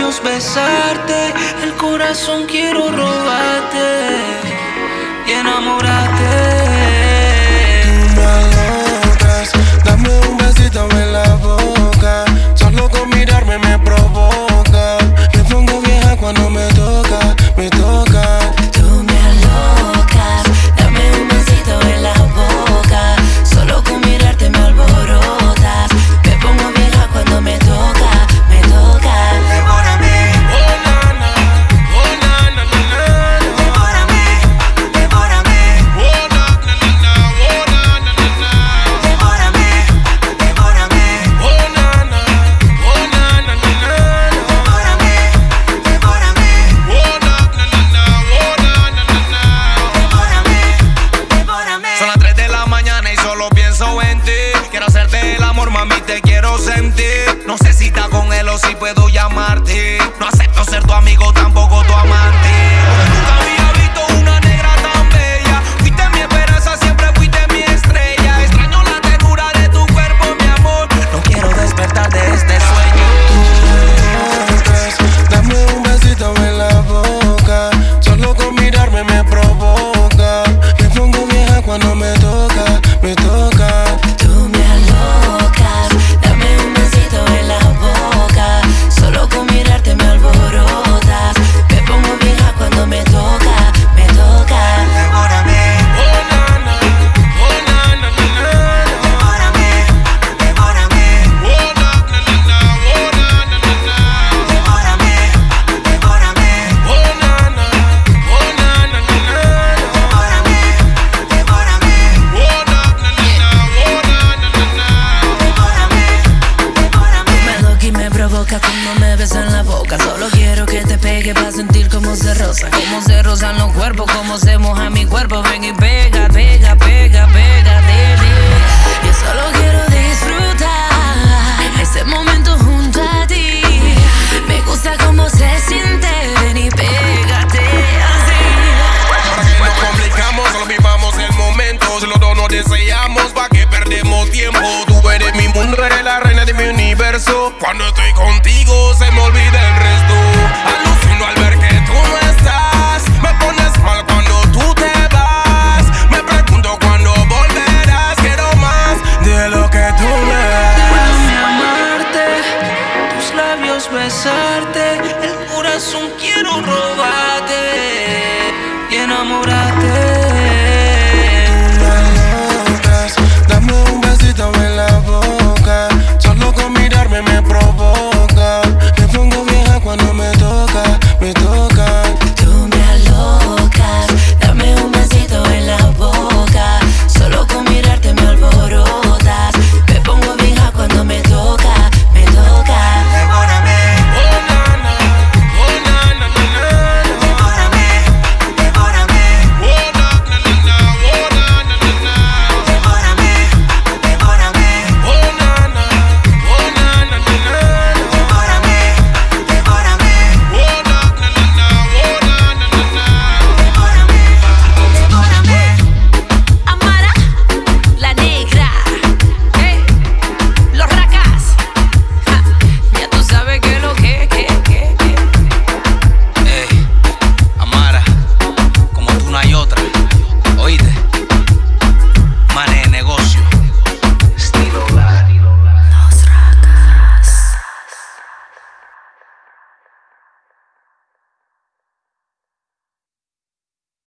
manos besarte, el corazón quiero robarte y enamorarte. Tú me alocas, dame un besito en la boca. Solo con mirarme me provoca. Me pongo vieja cuando me toca, me toca. Tú me alocas, dame un besito en la boca. Solo con mirarte me alborotas. Me pongo vieja cuando me toca, me toca. Devórame, Oh na na, oh na na na na. devórame, devórame, Oh na na na na, oh na na na na. devórame, devórame, Oh na na, oh na na na na. devórame, devórame, Oh na na na na, oh na na na na. devórame, devórame. Son las 3 de la mañana y solo pienso en ti. Quiero hacerte el amor, mami, te quiero sentir. No sé si está con él o si puedo llamarte. No acepto ser tu amigo, tampoco tu amante. Nunca había visto una negra tan bella. Fuiste mi esperanza, siempre fuiste mi estrella. Extraño la ternura de tu cuerpo, mi amor. No quiero despertar de este sueño. Dame un besito en la boca. Solo con mirarme me provoca. Me pongo vieja cuando me toca, me toca. Tú me alocas, dame un besito en la boca. Solo con mirarte me alborotas. Me pongo vieja cuando me toca, me toca. Devórame, Oh na na, oh na na na na. devórame, devórame, Oh na na na na, oh na na na na. devórame, devórame, Oh na na, oh na na na na. devórame, devórame, Oh na na na na, oh na na na na. devórame, devórame. Me toca y me provoca cuando me besas en la boca. Solo quiero que te pegue para sentir cómo se rosa. Cómo se rozan los cuerpos, cómo se moja mi cuerpo. Ven y pega, pega, pega, pega.